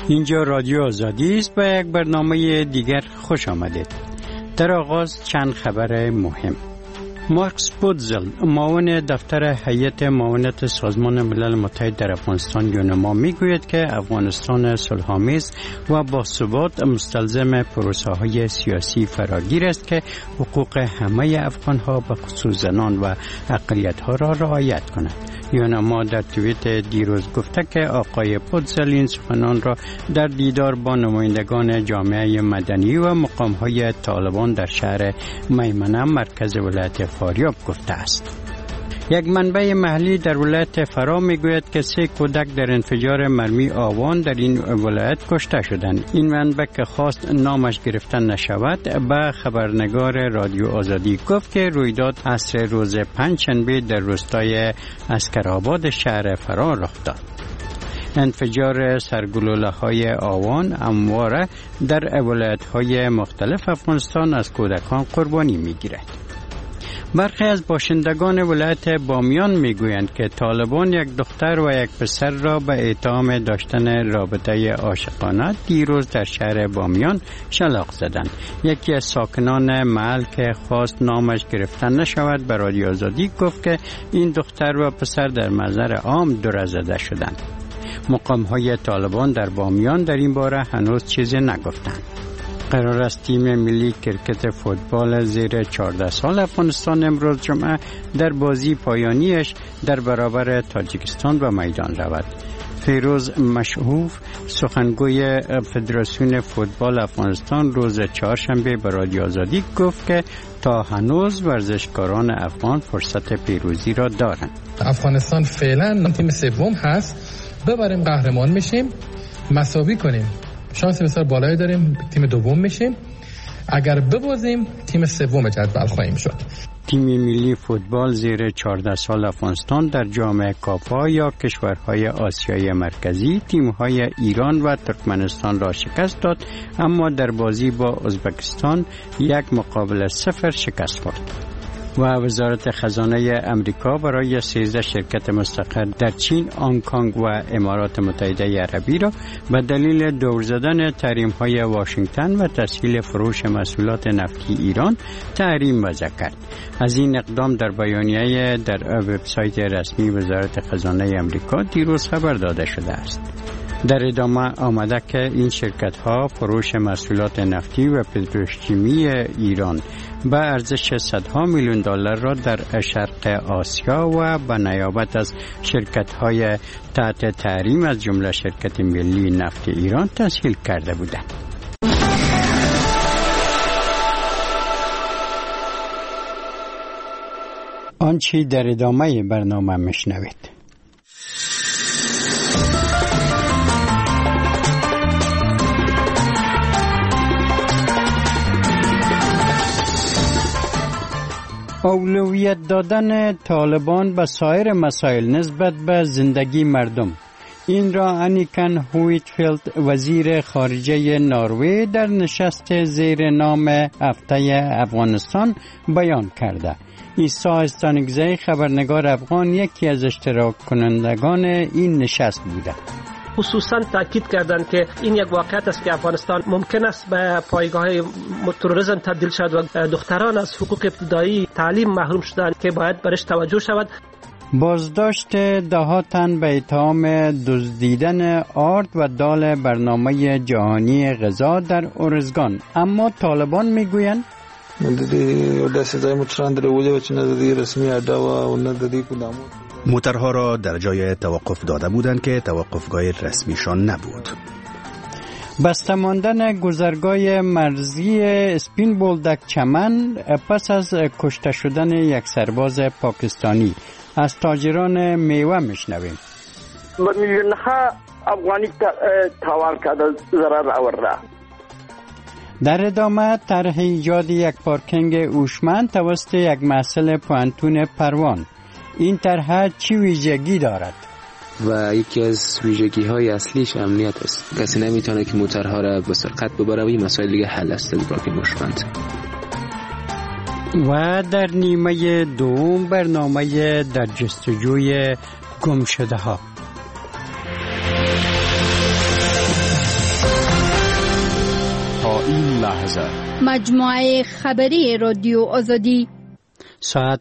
اینجا رادیو آزادی است. به یک برنامه دیگر خوش آمدید. در آغاز چند خبر مهم. مارکس پودزل، معاون دفتر هیئت معاونت سازمان ملل متحد در افغانستان یونما، میگوید که افغانستان صلح‌آمیز و باثبات مستلزم پروسه‌های سیاسی فراگیر است که حقوق همه افغان‌ها به خصوص زنان و اقلیت‌ها را رعایت کند. یونما در توییت دیروز گفته که آقای پودزل این سخنان را در دیدار با نمایندگان جامعه مدنی و مقام‌های طالبان در شهر میمنه مرکز ولایت فاریاب گفته است. یک منبع محلی در ولایت فرا میگوید که 3 کودک در انفجار مرمی آوان در این ولایت کشته شدند. این منبع که خواست نامش گرفته نشود به خبرنگار رادیو آزادی گفت که رویداد عصر روز پنجشنبه در روستای اسکرآباد شهر فرا رخ داد. انفجار سرگلوله‌های آوان همواره در ولایت‌های مختلف افغانستان از کودکان قربانی می‌گیرد. برخی از باشندگان ولایت بامیان میگویند که طالبان یک دختر و یک پسر را به اتهام داشتن رابطه عاشقانه دیروز در شهر بامیان شلاق زدند. یکی از ساکنان محل که خواست نامش گرفته نشود به رادیو آزادی گفت که این دختر و پسر در محضر عام دور زده شدند. مقام‌های طالبان در بامیان در این باره هنوز چیزی نگفتند. قرار است تیم ملی کرکت فوتبال زیر 14 سال افغانستان امروز جمعه در بازی پایانیش در برابر تاجیکستان به میدان رود. فیروز مشهوف، سخنگوی فدراسیون فوتبال افغانستان، روز چهارشنبه به رادیو آزادی گفت که تا هنوز ورزشکاران افغان فرصت پیروزی را دارند. افغانستان فعلا تیم سوم هست، ببریم قهرمان میشیم، مساوی کنیم شانس بسیار بالایی داریم تیم دوم میشیم، اگر ببازیم تیم سوم جدول خواهیم شد. تیم ملی فوتبال زیر 14 سال افغانستان در جام کاپا یا کشورهای آسیای مرکزی تیم‌های ایران و ترکمنستان را شکست داد، اما در بازی با ازبکستان 1-0 شکست خورد. و وزارت خزانه امریکا برای 13 شرکت مستقر در چین، هنگ کنگ و امارات متحده عربی را به دلیل دور زدن تحریم‌های واشنگتن و تسهیل فروش محصولات نفتی ایران تحریم وضع کرد. از این اقدام در بیانیه در وبسایت رسمی وزارت خزانه امریکا دیروز خبر داده شده است. در ادامه آمده که این شرکت‌ها فروش محصولات نفتی و پتروشیمی ایران به ارزش صدها میلیون دلار را در شرق آسیا و به نیابت از شرکت‌های تحت تحریم از جمله شرکت ملی نفت ایران تسهیل کرده بودند. آنچه در ادامه برنامه میشنوید. اولویت دادن طالبان به سایر مسائل نسبت به زندگی مردم. این را انیکن هویتفیلد، وزیر خارجه نروژ، در نشست زیر نام هفته افغانستان بیان کرده. عیسی استانگزی، خبرنگار افغان، یکی از اشتراک کنندگان این نشست بوده. خصوصا تاکید کردند که این یک واقعیت است که افغانستان ممکن است به پایگاه تروریسم تبدیل شود و دختران از حقوق ابتدایی تعلیم محروم شدند که باید برش توجه شود. بازداشت 10 تن به اتهام دزدیدن آرد و دال برنامه جهانی غذا در ارزگان، اما طالبان میگویند موترها را در جای توقف داده بودند که توقفگاه رسمیشان نبود. بسته ماندن گذرگاه مرزی اسپین بولدک چمن پس از کشته شدن یک سرباز پاکستانی. از تاجران میوه میشنویم. میلیون‌ها افغانی تاوان کرده، ضرر آورده. در ادامه طرح ایجاد یک پارکینگ هوشمند توسط یک محصل پوهنتون پروان. این طرح چی ویژگی دارد؟ و یکی از ویژگی‌های اصلیش امنیت است. کسی نمیتونه که موترها را به سرقت ببره و این مسائل دیگه حل است از پارکینگ هوشمند. و در نیمه دوم برنامه در جستجوی گم شده ها. این لحظه مجموعه خبری رادیو آزادی ساعت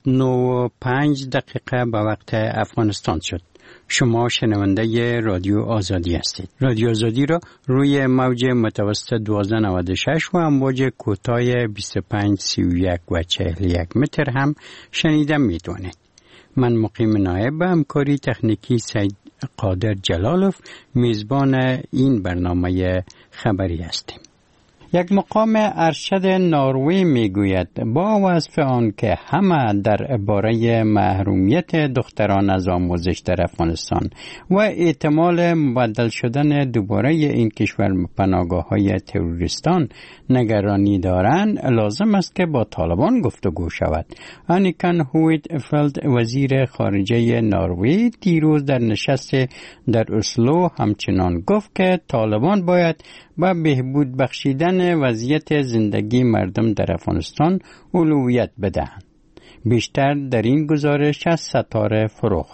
9:05 به وقت افغانستان شد. شما شنونده رادیو آزادی هستید. رادیو آزادی را روی موج متوسط 1296 و امواج کوتاه 25 31 و 41 متر هم شنیده می‌توانید. من مقیم نایب به همکاری تکنیکی سید قادر جلالوف میزبان این برنامه خبری هستیم. یک مقام ارشد نروژ میگوید با وصف آن که همه در باره محرومیت دختران از آموزش در افغانستان و احتمال مبدل شدن دوباره این کشور پناهگاه‌های تروریستان نگرانی دارند، لازم است که با طالبان گفتگو شود. آنیکن هویت فلد وزیر خارجه نروژ دیروز در نشست در اسلو همچنان گفت که طالبان باید با بهبود بخشیدن وضعیت زندگی مردم در افغانستان اولویت بدهند. بیشتر در این گزارش از ستاره فروغ.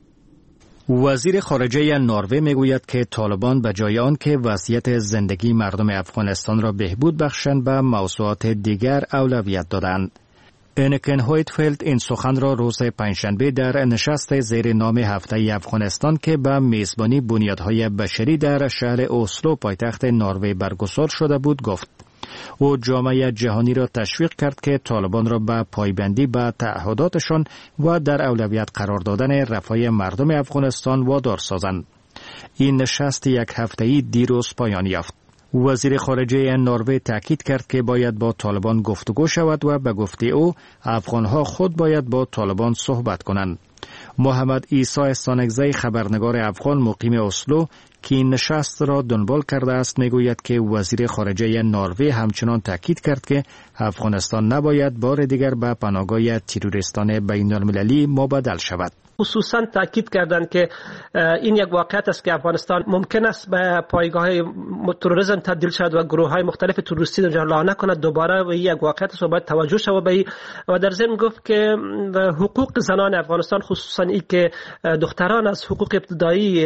وزیر خارجه نروژ میگوید که طالبان به جای آن که وضعیت زندگی مردم افغانستان را بهبود بخشند به موضوعات دیگر اولویت دادند. انیکن هویتفلد این سخن را روز پنجشنبه در نشست زیر نام هفته افغانستان که به میزبانی بنیادهای بشری در شهر اسلو پایتخت نروژ برگزار شده بود گفت. او جامعه جهانی را تشویق کرد که طالبان را به پایبندی به تعهداتشان و در اولویت قرار دادن رفاه مردم افغانستان وادار سازند. این نشست یک هفته‌ای دیروز پایان یافت. وزیر خارجه نروژ تاکید کرد که باید با طالبان گفتگو شود و به گفته او افغانها خود باید با طالبان صحبت کنند. محمد عیسی استانکزی خبرنگار افغان مقیم اسلو که این نشست را دنبال کرده است میگوید که وزیر خارجه نروژ همچنان تاکید کرد که افغانستان نباید بار دیگر به پناهگاه تروریستان بین المللی مبادل شود. خصوصا تاکید کردند که این یک واقعیت است که افغانستان ممکن است به پایگاه تروریسم تبدیل شود و گروه‌های مختلف تروریستی را رها نکند. دوباره و یک واقعیت است و باید توجه شود به و در ضمن گفت که حقوق زنان افغانستان خصوصا این که دختران از حقوق ابتدایی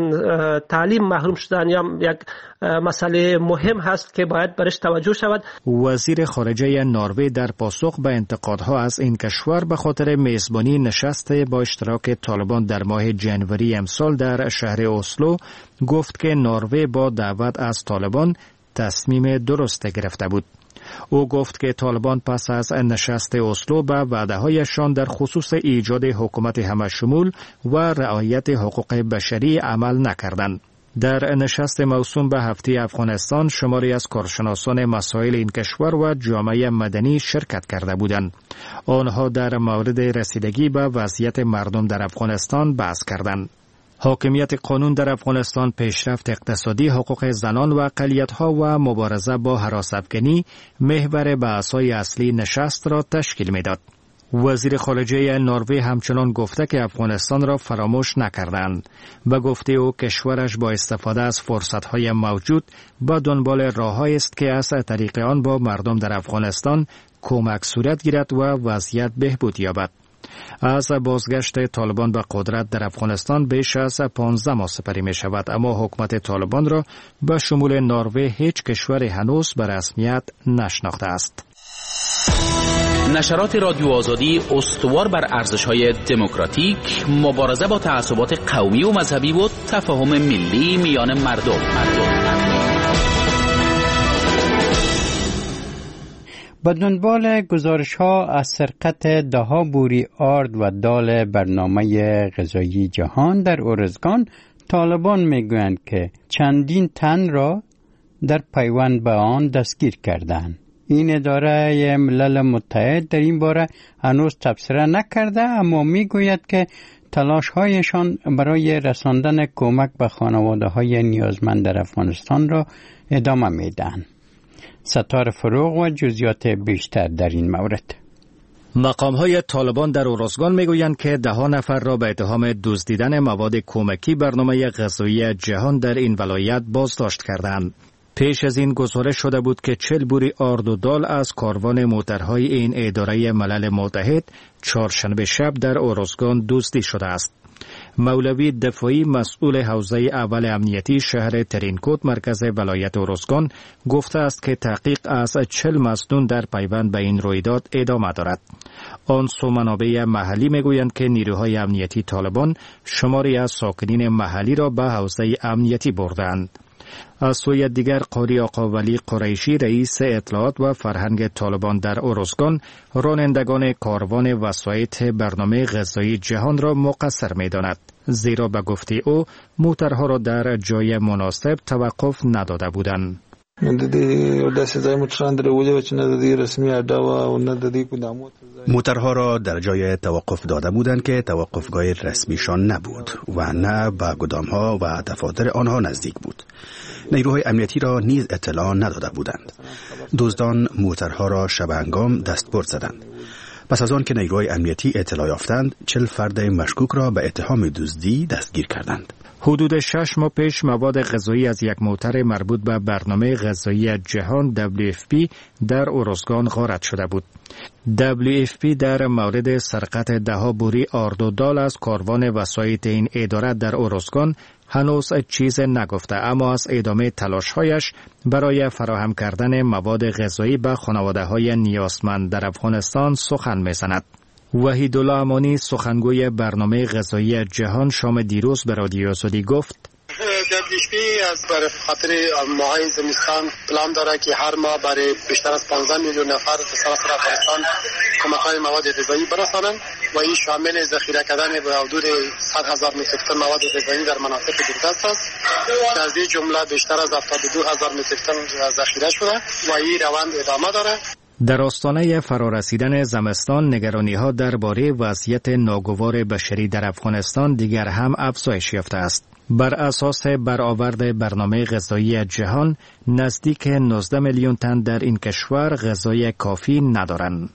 تعلیم محروم شدن یا یک مسئله مهم هست که باید برش توجه شود. وزیر خارجه نروژ در پاسخ به انتقادها از این کشور به خاطر میزبانی نشست با اشتراک طالبان در ماه جنوری امسال در شهر اسلو گفت که نروژ با دعوت از طالبان تصمیم درست گرفته بود. او گفت که طالبان پس از نشست اسلو به وعده‌هایشان در خصوص ایجاد حکومت همه‌شمول و رعایت حقوق بشری عمل نکردند. در نشست موسوم به هفته افغانستان شماری از کارشناسان مسائل این کشور و جامعه مدنی شرکت کرده بودند. آنها در مورد رسیدگی به وضعیت مردم در افغانستان بحث کردند. حاکمیت قانون در افغانستان، پیشرفت اقتصادی، حقوق زنان و اقلیت‌ها و مبارزه با هراس‌افکنی محور بحث‌های اصلی نشست را تشکیل می‌داد. وزیر خارجه نروژ همچنان گفته که افغانستان را فراموش نکردند. به گفته او کشورش با استفاده از فرصت‌های موجود به دنبال راه‌هایی است که از طریق آن با مردم در افغانستان کمک صورت گیرد و وضعیت بهبود یابد. از بازگشت طالبان به قدرت در افغانستان بیش از 15 ماه سپری می شود، اما حکومت طالبان را به شمول نروژ هیچ کشور هنوز به رسمیت نشناخته است. نشرات رادیو آزادی استوار بر ارزش‌های دموکراتیک، مبارزه با تعصبات قومی و مذهبی و تفاهم ملی میان مردم. با دنبال گزارش‌ها از سرقت ده‌ها بوری آرد و دال برنامه غذایی جهان در ارزگان، طالبان میگویند که چندین تن را در پیوند به آن دستگیر کردند. این اداره ملل متحد در این باره هنوز تبصره نکرده، اما میگوید که تلاش‌هایشان برای رساندن کمک به خانواده‌های نیازمند در افغانستان را ادامه میدهند. ستاره فروغ و جزئیات بیشتر در این مورد. مقام‌های طالبان در ارزگان میگویند که 10 نفر را به اتهام دزدیدن مواد کمکی برنامه غذایی جهان در این ولایت بازداشت کردند. پیش از این گزارش شده بود که 40 بوری آرد و دال از کاروان موترهای این اداره ملل متحد چهارشنبه شب در ارزگان دزدی شده است. مولوی دفاعی مسئول حوزه اول امنیتی شهر ترینکوت مرکز ولایت اروزگان گفته است که تحقیق از 40 مصدوم در پیوند به این رویداد ادامه دارد. آن سو منابع محلی میگویند که نیروهای امنیتی طالبان شماری از ساکنین محلی را به حوزه امنیتی بردند. از سوی دیگر قاری آقا ولی قریشی رئیس اطلاعات و فرهنگ طالبان در اروزگان رانندگان کاروان وسایط برنامه غذایی جهان را مقصر می‌داند، زیرا به گفته او موترها را در جای مناسب توقف نداده بودند. موترها را در جای توقف داده بودند که توقفگاه رسمیشان نبود و نه به گدامها و دفاتر آنها نزدیک بود. نیروهای امنیتی را نیز اطلاع نداده بودند. دزدان موترها را شبانگام دستبرد زدند. پس از آن که نیروهای امنیتی اطلاع یافتند، 40 فرد مشکوک را به اتهام دزدی دستگیر کردند. حدود 6 ماه پیش مواد غذایی از یک موتر مربوط به برنامه غذایی جهان WFP در اروزگان غارت شده بود. WFP در مورد سرقت 10 بوری آرد و دال از کاروان وسایط این اداره در اروزگان هنوز چیز نگفته، اما از ادامه تلاش‌هایش برای فراهم کردن مواد غذایی به خانواده‌های نیازمند در افغانستان سخن می‌زند. وحیدالله امانی سخنگوی برنامه غذایی جهان شام دیروز به رادیو آزادی گفت: WFP از برای خاطر ماهای زمستان پلان داره که هر ماه برای بیشتر از 15 میلیون نفر به سراسر افغانستان کمک‌های مواد غذایی برسانند و این شامل ذخیره کردن به حدود 100,000 متریک تن مواد غذایی در مناطق دوردست است که از این جمله بیشتر از 72,000 متریک تن ذخیره شده و این روند ادامه داره. در آستانه فرارسیدن زمستان نگرانی‌ها درباره وضعیت ناگوار بشری در افغانستان دیگر هم افزایش یافته است. بر اساس برآورد برنامه غذایی جهان، نزدیک 19 میلیون تن در این کشور غذای کافی ندارند.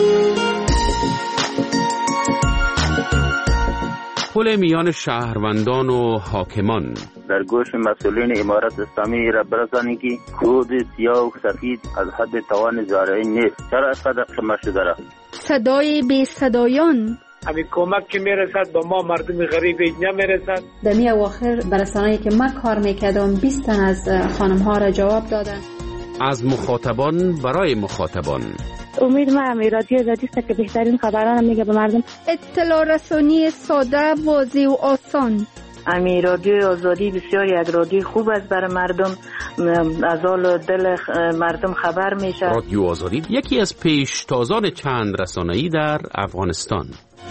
پل میان شهروندان و حاکمان در گوش مسئولین امارت اسلامی را برسانی که خود سیاه و سفید از حد توان زارعی نیست. چرا از قدر شما شده را؟ صدای بی صدایان همین کمک که میرسد با ما مردم غریب اینجا میرسد. در می اواخر برسانه‌ای که من کار میکردم 20 تن از خانم ها را جواب دادن. از مخاطبان برای مخاطبان. امید من رادیو آزادی است که بهترین خبران میگه به مردم. اطلاع رسانی ساده، واضح و آسان. رادیو آزادی بسیاری از رادیو خوب است برای مردم، از حال دل مردم خبر میشه. رادیو آزادی یکی از پیشتازان چند رسانه‌ای در افغانستان.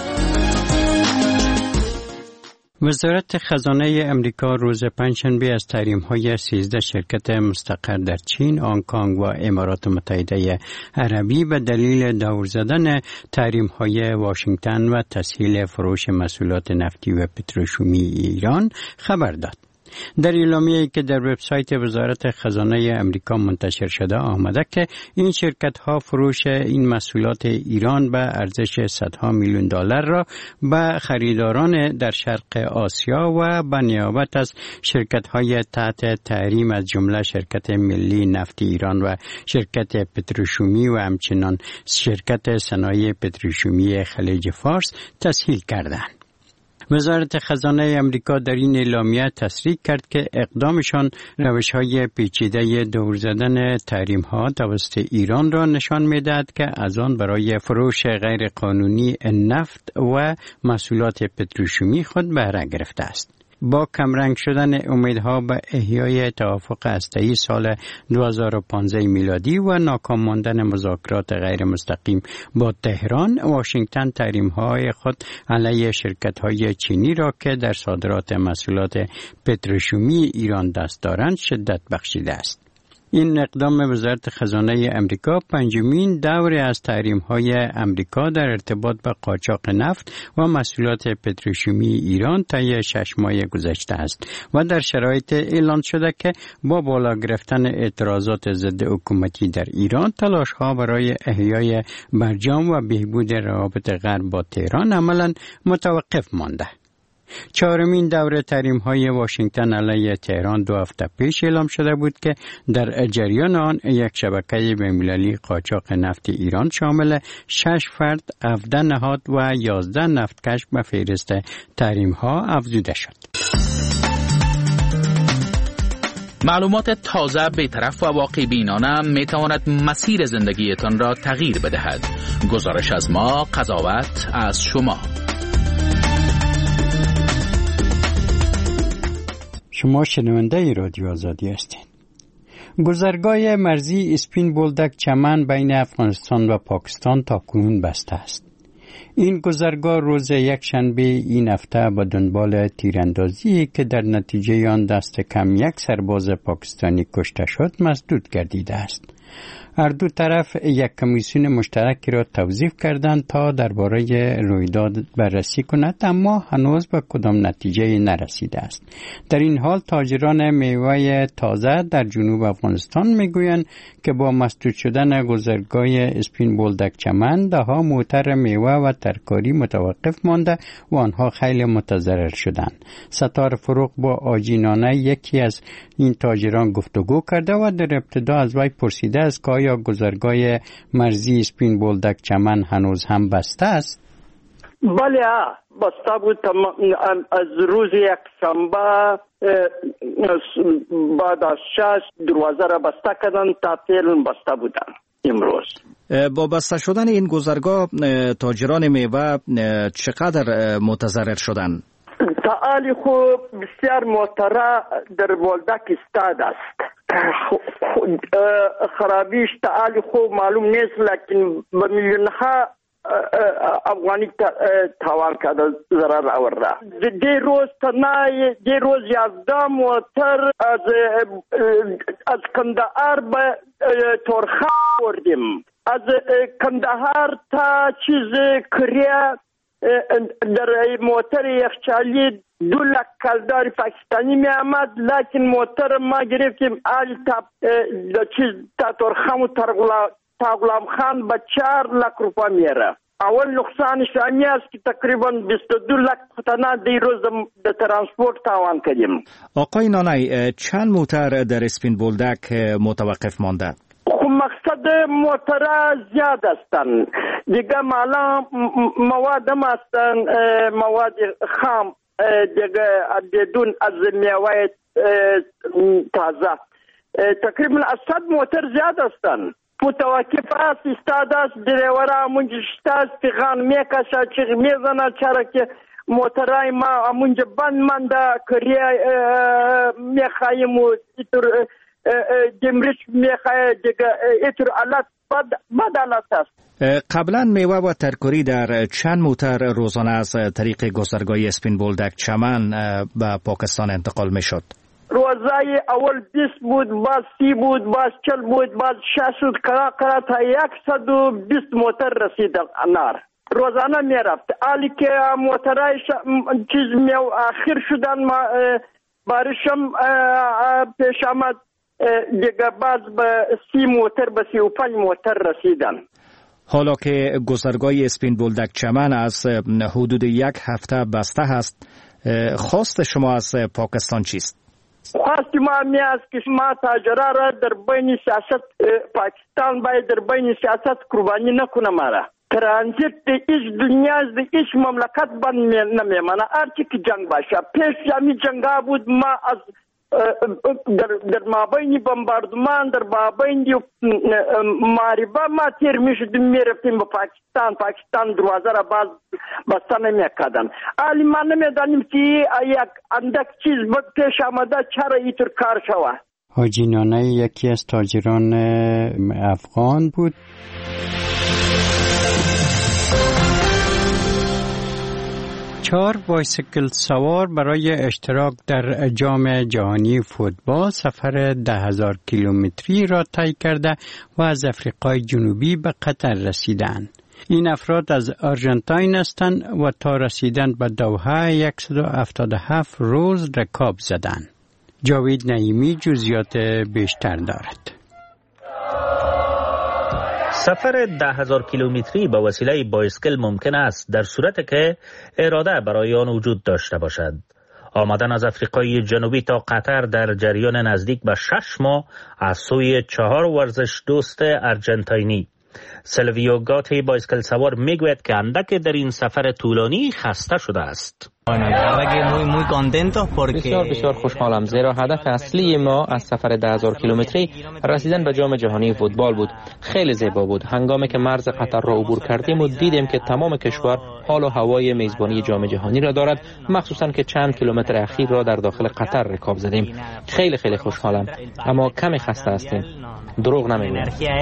وزارت خزانه امریکا روز پنجشنبه از تحریم‌های 13 شرکت مستقر در چین، هنگ‌کنگ و امارات متحده عربی به دلیل دور زدن تحریم‌های واشنگتن و تسهیل فروش محصولات نفتی و پتروشیمی ایران خبر داد. در اعلامیه‌ای که در وبسایت وزارت خزانه امریکا منتشر شده آمده که این شرکت‌ها فروش این محصولات ایران به ارزش صدها میلیون دلار را به خریداران در شرق آسیا و به نیابت از شرکت‌های تحت تحریم از جمله شرکت ملی نفت ایران و شرکت پتروشیمی و همچنین شرکت صنایع پتروشیمی خلیج فارس تسهیل کردند. وزارت خزانه امریکا در این اعلامیه تصریح کرد که اقدامشان روش‌های پیچیده دور زدن تحریم‌ها توسط ایران را نشان می‌دهد که از آن برای فروش غیر قانونی نفت و محصولات پتروشیمی خود بهره گرفته است. با کمرنگ شدن امیدها به احیای توافق هسته‌ای سال 2015 میلادی و ناکام ماندن مذاکرات غیر مستقیم با تهران، واشنگتن تحریم‌های خود علیه شرکت‌های چینی را که در صادرات محصولات پتروشیمی ایران دست دارند شدت بخشیده است. این اقدام وزارت خزانه امریکا پنجمین دور از تحریم‌های امریکا در ارتباط با قاچاق نفت و محصولات پتروشیمی ایران طی 6 ماه گذشته است و در شرایط اعلان شده که با بالا گرفتن اعتراضات ضد حکومتی در ایران، تلاش‌ها برای احیای برجام و بهبود روابط غرب با تهران عملاً متوقف مانده. چهارمین دوره تحریم‌های واشنگتن علیه تهران 2 هفته پیش اعلام شده بود که در جریان آن یک شبکه بین‌المللی قاچاق نفت ایران شامل 6 فرد 17 نهاد و 11 نفتکش به فهرست تحریم‌ها افزوده شد. معلومات تازه بی‌طرف و واقع بینانه می تواند مسیر زندگیتان را تغییر بدهد. گزارش از ما، قضاوت از شما. شما شنونده رادیو آزادی هستید. گذرگاه مرزی اسپین بولدک چمن بین افغانستان و پاکستان تاکنون بسته است. این گذرگاه روز یکشنبه این هفته به دنبال تیراندازی که در نتیجه آن دست کم 1 سرباز پاکستانی کشته شد مسدود گردیده است. هر دو طرف یک کمیسیون مشترکی را توظیف کردند تا درباره رویداد بررسی کند، اما هنوز به کدام نتیجه نرسیده است. در این حال تاجران میوه تازه در جنوب افغانستان میگویند که با مسدود شدن گذرگاه اسپین بولدک چمن دهها موتر میوه و ترکاری متوقف مانده و آنها خیلی متضرر شدند. ستار فروغ با آجینانه یکی از این تاجران گفتگو کرده و در ابتدا از وی پرسیده است که آیا گذرگاه مرزی اسپین بولدک چمن هنوز هم بسته است؟ بله بسته بود. از روز یکشنبه بعد از 6 دروازه را بسته کردن تا فعلا بسته بودن. امروز با بسته شدن این گذرگاه تاجران میوه چقدر متضرر شدند؟ تعالی خوب بسیار موتره در بولدک استاد است. خرابیش تعالی خوب معلوم نیست، لکن به میلیون ها افغانی تاوان کرده، ضرر آورده. دی روز 11 موتر از کندهار به تورخم بردیم. از کندهار تا کریه در موتر یخچالی 2 لک کلدار پاکستانی می آمد، لیکن موتر ما گرفتیم تا تورخم و تا غلام خان به 4 لک روپا میره. اول نقصانش همی است که تقریبا 22 لک فتنه دی روز در ترانسپورت تاوان کردیم. آقای نانای، چند موتر در اسپین بولدک متوقف مانده؟ مقصد موتر زیاد هستن دیگه، مالا مواد هم هستن، مواد خام دیگه بدون از میوه تازه. تقریبا 100 موتر زیاد هستن. متوقف است، استاد است، دریوره منجش است، پیغان میکشه، چیغ میزنه، چرا که موترهای ما منجا بند منده، کریه میخواییم و ایتر دمریش میخواه دیگه، ایتر علت بد علت است. قبلا میوه و ترکاری در چند موتر روزانه از طریق گذرگاه اسپین بولدک چمن به پاکستان انتقال میشد؟ روزای اول 20 بود، باز 30 بود، باز 40 بود، باز 60 کرا تا 120 موتر رسید انار. روزانه میرفت. حالی که موترهای چیز آخر شدن، بارشم پیش آمد دیگه، باز به 30 موتر به 35 موتر رسیدن. حالا که گذرگاه اسپین بولدک چمن از حدود 1 هفته بسته هست، خواست شما از پاکستان چیست؟ خواست ما همی است که ما تاجرها را در بین سیاست پاکستان باید در بین سیاست قربانی نکنه. مارا ترانزیت ایش دنیا از ایش مملکت بند نمیمانه. هرچی که جنگ باشه، پیش همی جنگا بود، ما از در مابین بمباردمان، در مابین معربه ما تیر میشدیم، میرفتیم به پاکستان دروازه را باز بسته نمیکردن. حالی ما نمیدانیم که یک اندک چیز پیش آمده چرا اینطور کار شود. حاجی نانه یکی از تاجران افغان بود. 4 بایسیکل سوار برای اشتراک در جام جهانی فوتبال سفر 10,000 کیلومتری را طی کرده و از افریقای جنوبی به قطر رسیدند. این افراد از آرژانتین هستند و تا رسیدن به دوحه 177 روز رکاب زدند. جاوید نعیمی جزئیات بیشتر دارد. سفر 10,000 کیلومتری با وسیله بایسکل ممکن است در صورتی که اراده برای آن وجود داشته باشد. آمدن از آفریقای جنوبی تا قطر در جریان نزدیک به 6 ماه از سوی 4 ورزش دوست ارژانتینی. سلویو گاتی بایسکل سوار میگوید که اندک در این سفر طولانی خسته شده است. بسیار خوشحالم، زیرا هدف اصلی ما از سفر 10,000 کیلومتری رسیدن به جام جهانی فوتبال بود. خیلی زیبا بود. هنگامی که مرز قطر را عبور کردیم و دیدیم که تمام کشور حال و هوای میزبانی جام جهانی را دارد، مخصوصا که چند کیلومتر اخیر را در داخل قطر رکاب زدیم. خیلی خوشحالم، اما کمی خسته هستیم. دروغ نمیگویم.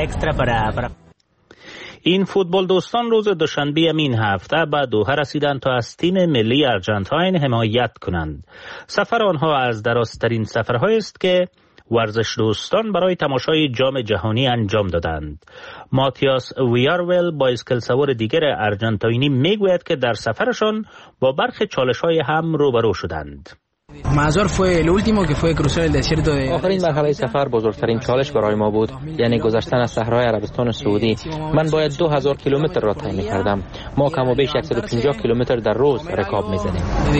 این فوتبال دوستان روز دوشنبه این هفته به دوحه رسیدند تا از تیم ملی ارژانتین حمایت کنند. سفر آنها از درازترین سفرهایی است که ورزش دوستان برای تماشای جام جهانی انجام دادند. ماتیاس ویارول بایسکل سوار دیگر ارژانتینی میگوید که در سفرشان با برخی چالش‌های هم روبرو شدند. آخرین مرحله سفر بزرگترین چالش برای ما بود، یعنی گذشتن از صحرای عربستان سعودی. من باید 2,000 کیلومتر را طی می‌کردم. ما کم و بیش 150 کیلومتر در روز رکاب می‌زدیم.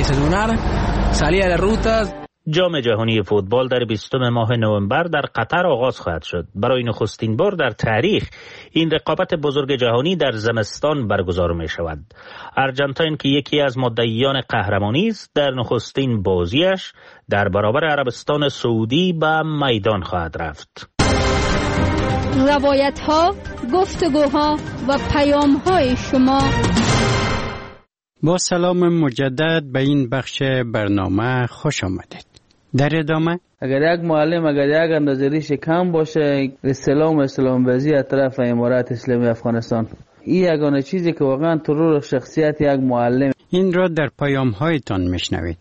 جام جهانی فوتبال در 20 ماه نوامبر در قطر آغاز خواهد شد. برای نخستین بار در تاریخ این رقابت بزرگ جهانی در زمستان برگزار می شود. ارژانتین که یکی از مدعیان قهرمانی است، در نخستین بازیش در برابر عربستان سعودی به میدان خواهد رفت. روایت ها، گفتگوها و پیام های شما. با سلام مجدد به این بخش برنامه خوش آمدید. در ادامه اگر یک معلم یک اندازه ریش کم باشه، اسلام وزی از طرف امارات اسلامی افغانستان، این یگانه چیزی که واقعا تو شخصیت یک معلم. این را در پیام هایتان میشنوید.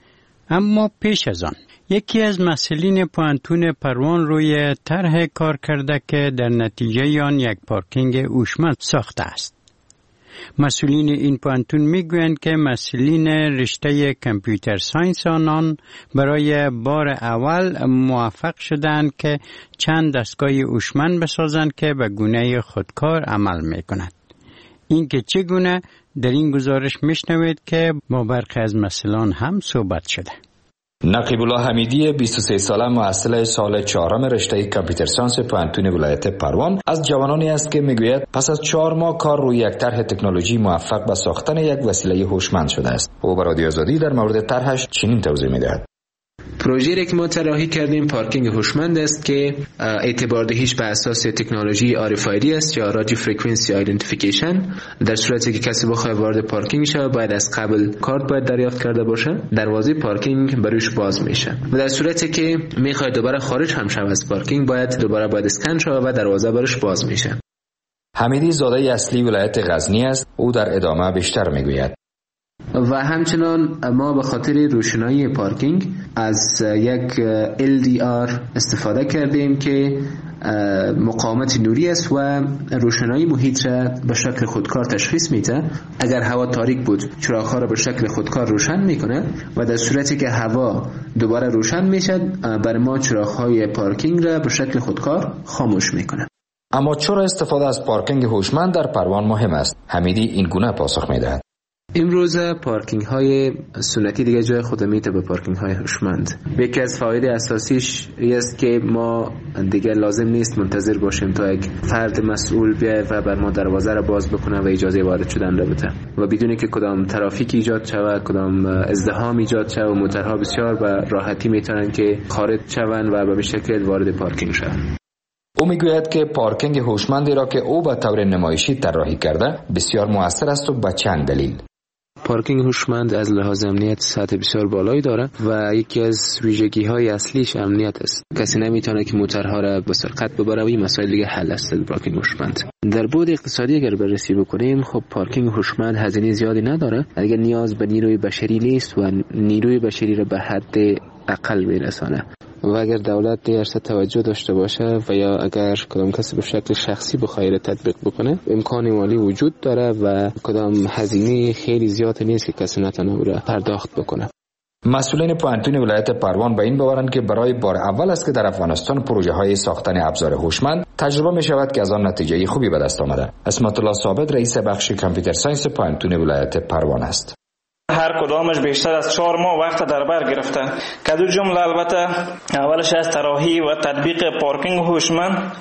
اما پیش از آن یکی از مسئولین پوانتون پروان روی طرح کار کرده که در نتیجه آن یک پارکینگ هوشمند ساخته است. مسئولین این پوانتون میگویند که مسئولین رشته کامپیوتر ساینس آنان برای بار اول موفق شدند که چند دستگاه هوشمند بسازند که به گونه خودکار عمل میکند. این که چگونه در این گزارش میشنوید که با برخی از مسئولان هم صحبت شده. نقیب الله حمیدی 23 ساله محصل سال 4 رشته کامپیوتر ساینس پوانتون ولایت پروان از جوانانی است که میگوید پس از 4 ماه کار روی یک طرح تکنولوژی موفق به ساختن یک وسیله هوشمند شده است. او به رادیو آزادی در مورد طرحش چنین توضیح میدهد. پروژه‌ای که ما طراحی کردیم پارکینگ هوشمند است که اعتبار دهیش به اساس تکنولوژی RFID است یا رادیو فرکانسی آیدنتیفیکیشن. در صورتی که کسی بخواد وارد پارکینگ شه باید از قبل کارت باید دریافت کرده باشه، دروازه پارکینگ بروش باز میشه و در صورتی که میخواد دوباره خارج هم شه از پارکینگ باید اسکن شه و دروازه بروش باز میشه. حمیدی زاده اصلی ولایت غزنی است. او در ادامه بیشتر میگوید. و همچنان ما به خاطر روشنایی پارکینگ از یک LDR استفاده کردیم که مقاومت نوری است و روشنایی محیط را به شکل خودکار تشخیص میده. اگر هوا تاریک بود چراغ‌ها را به شکل خودکار روشن میکنه و در صورتی که هوا دوباره روشن میشه برای ما چراغ‌های پارکینگ را به شکل خودکار خاموش میکنه. اما چرا استفاده از پارکینگ هوشمند در پروان مهم است؟ حمیدی این گونه پاسخ میدهد. امروز پارکینگ های سنتی دیگه جای خود میته به پارکینگ های هوشمند. یکی از فواید اساسیش است که ما دیگه لازم نیست منتظر باشیم تا یک فرد مسئول بیاد و بر ما دروازه را باز بکنه و اجازه وارد شدن را بده و بدون که کدام ترافیک ایجاد شود، کدام ازدحام ایجاد شود و موتورها بسیار به راحتی میتونن که خارج شوند و به این شکل وارد پارکینگ شوند. او میگوید که پارکینگ هوشمندی را که او به طور نمایشی طراحی کرده بسیار مؤثر است و به چند دلیل. پارکینگ هوشمند از لحاظ امنیت سطح بسیار بالایی داره و یکی از ویژگی‌های اصلیش امنیت است. کسی نمیتونه که موتورها را به سرعت ببره و این مسائل دیگه حل است. پارکینگ هوشمند در بعد اقتصادی اگر بررسی بکنیم، خب پارکینگ هوشمند هزینه زیادی نداره، دیگه نیاز به نیروی بشری نیست و نیروی بشری را به حد اقل میرسانه و اگر دولت درست توجه داشته باشه و یا اگر کدام کسی به شکل شخصی بخواد تطبیق بکنه، امکان مالی وجود داره و کدام هزینه خیلی زیاد نیست که کسی نتونه اون را پرداخت بکنه. مسئولین پوهنتون ولایت پروان به این باورند که برای بار اول است که در افغانستان پروژه های ساختن ابزار هوشمند تجربه می شود که از آن نتیجه خوبی به دست آمده. اسمت الله ثابت رئیس بخش کامپیوتر ساینس پوهنتون ولایت پروان است. هر کدامش بیشتر از 4 ماه وقت در بر گرفته که دو جمله البته اولش از طراحی و تطبیق پارکینگ هوشمند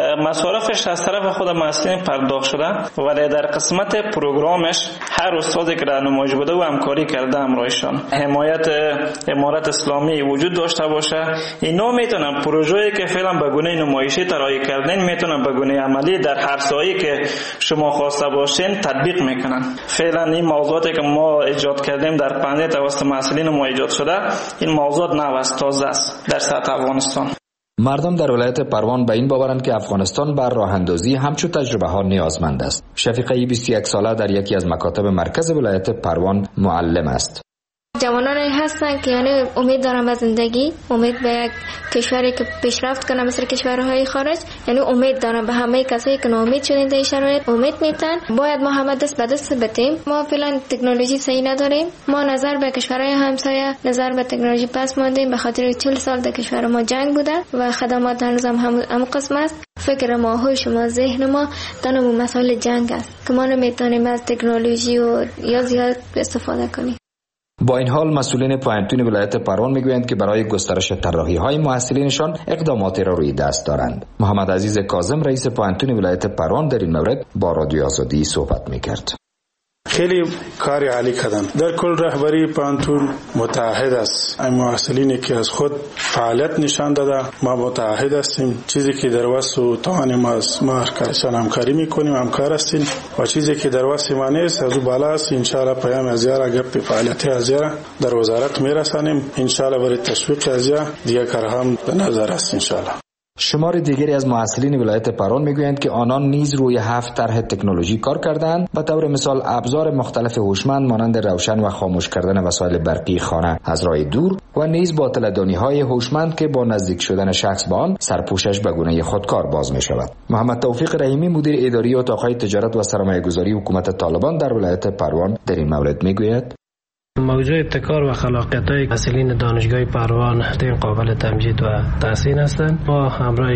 مصارفش از طرف خود مسئولین پرداخت شده ولی در قسمت پروگرامش هر استادی که راهنمایی بوده و همکاری کرده همراهشان حمایت امارت اسلامی وجود داشته باشه. اینا میتونن پروژه‌ای که فعلا به گونه نمایشی طراحی کردن میتونن به گونه عملی در هر سایه‌ای که شما خواسته باشین تطبیق میکنن. فعلا این موضوعاتی که ما ایجاد کردیم در پنده توسط مسئولین ما ایجاد شده این موضوع نو است، تازه است در سطح افغانستان. مردم در ولایت پروان به این باورند که افغانستان بر راه اندازی همچون تجربه ها نیازمند است. شفیقه 21 ساله در یکی از مکاتب مرکز ولایت پروان معلم است. جوانانی هستن که یعنی امید دارن به زندگی، امید به یک کشوری که پیشرفت کنه مثل کشورهای خارج، یعنی امید دارن به همه کسایی که ناامید شدن در شرایط امید میتن. باید ما همه دست به دست بدیم. ما فعلا تکنولوژی صحیح نداریم. ما نظر به کشورهای همسایه نظر به تکنولوژی پس ماندیم به خاطر 40 سال در کشور ما جنگ بوده و خدمات هنوز هم قسم است. فکر ما، هوش ما، ذهن ما تنها مسائل جنگ است که ما نمیتونیم از تکنولوژی و یا زیاد استفاده کنیم. با این حال مسئولین پوهنتون ولایت پروان میگویند که برای گسترش طراحی‌های محصلینشان اقداماتی را روی دست دارند. محمد عزیز کاظم رئیس پوهنتون ولایت پروان در این مورد با رادیو آزادی صحبت میکرد. خیلی کاری عالی کردن. در کل رهبری پوهنتون متحد است. این محصلینی که از خود فعالیت نشان داده ما متحد هستیم. چیزی که در وسع و توان ما است ما هر همکاری میکنیم، همکار هستیم و چیزی که در وسع ما نیست از او بالا است. ان شاء الله پیام ازیار گپ فعالیت ازیار در وزارت میرسانیم. ان شاء الله برای تشویق ازیار دیگه کار هم به نظر است ان شاء الله. شمار دیگری از محصلین ولایت پروان میگویند که آنان نیز روی 7 طرح تکنولوژی کار کردند. به طور مثال ابزار مختلف هوشمند مانند روشن و خاموش کردن وسایل برقی خانه از راه دور و نیز با تله‌دانی‌های هوشمند که با نزدیک شدن شخص به آن سرپوشش به گونه خودکار باز می‌شود. محمد توفیق رحیمی مدیر اداری اتاق‌های تجارت و سرمایه‌گذاری حکومت طالبان در ولایت پروان در این مورد میگوید: موضوع ابتکار و خلاقیت‌های محصلین دانشگاه پروان قابل تمجید و تحسین هستند. ما همراه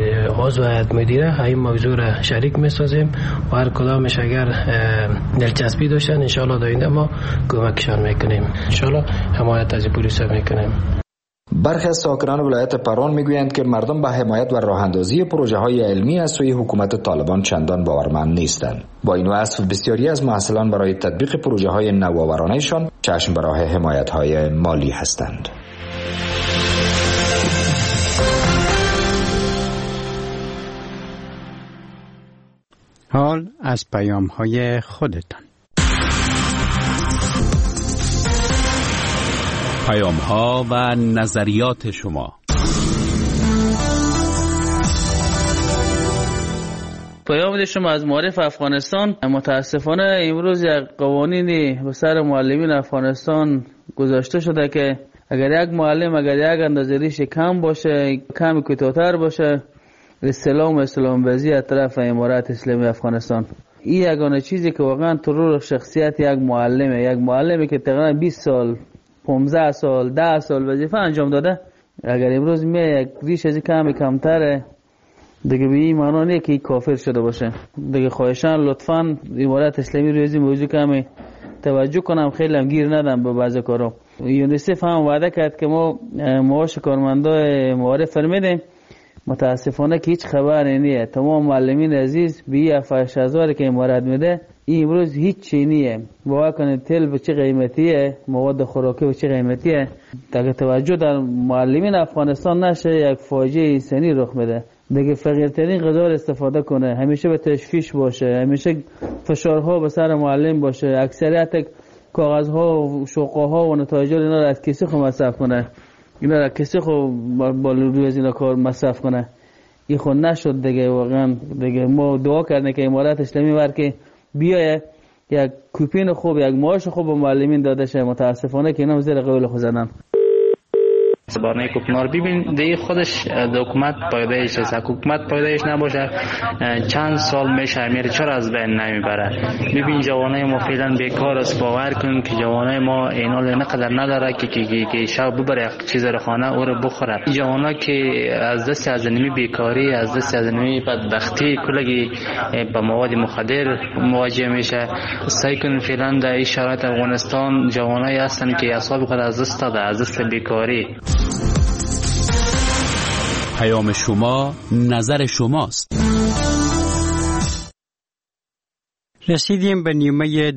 عضو هیئت مدیره این موضوع را شریک می‌سازیم و هر کدامش اگر دلچسبی داشتن ان شاء الله آینده ما کمکشان میکنیم. ان شاء الله حمایت از پلیس میکنیم. برخی از ساکنان ولایت پروان میگویند که مردم به حمایت و راه اندازی پروژه‌های علمی از سوی حکومت طالبان چندان باورمند نیستند. با این وصف بسیاری از محصلان برای تطبیق پروژه‌های نوآورانه‌شان چشم به راه حمایت‌های مالی هستند. حال از پیام‌های خودتان. پیام‌ها و نظریات شما. پیام شما از معارف افغانستان. متاسفانه امروز یک قوانینی به سر معلمین افغانستان گذاشته شده که اگر یک معلم اگر یک اندازه ریش کم باشه، کم کوتاه‌تر باشه، اسلام وزی از طرف امارت اسلامی افغانستان. این یگانه چیزی که واقعا ترور شخصیت یک معلمی که تقریبا 20 سال 15 سال 10 سال وظیفه انجام داده، اگر امروز یک ریش از کمتره دیگه به این معنا نیست که کافر شده باشه. دیگه خواهشان لطفاً امارت اسلامی روی این موضوع کمی توجه کنم، خیلی هم گیر ندم به بعضی کارا. یونیسف هم وعده کرد که ما معاش کارمندای معارف فرمیدیم، متاسفانه که هیچ خبری نیه. تمام معلمین عزیز به 7000 که امارت میده این امروز هیچ چی نیه. باور کنید تل به چه قیمتیه، مواد خوراکی به چه قیمتیه. تا توجه در معلمین افغانستان نشه یک فاجعه انسانی رخ میده. دیگه فقیرترین غذا استفاده کنه، همیشه به تشویش باشه، همیشه فشارها به سر معلم باشه، اکثریت کاغذها و شوقها و نتایج اینا را از کسی خود مصرف کنه، اینا را کسی خود با روی از اینا کار مصرف کنه. این خود نشد دیگه. واقعا دیگه ما دعا کردیم که امارت اسلامی ورکه بیایه یک کوپین خوب، یک معاش خوب به معلمین داده شه. متاسفانه که اینا زیر قول خود زدن. زبانه کوکنار ببین دیگه خودش حکومت پایدایش است. حکومت پایدایش نباشه چند سال میشه میره چرا از بین نمیبره. ببین جوانای ما فعلا بیکار است. باور کن که جوانای ما اینال نقدر نداره که شب ببره چیز رو خانه او رو بخوره. جوانا که از دست از نمی بیکاری از دست از نمی بدبختی کلگی با مواد مخدر مواجه میشه. سعی کن فعلا در این شرایط افغانستان جوانایی هستن که اعصاب خود از دست داده از دست بیکاری. پیام شما نظر شماست. رسیدیم به نیمه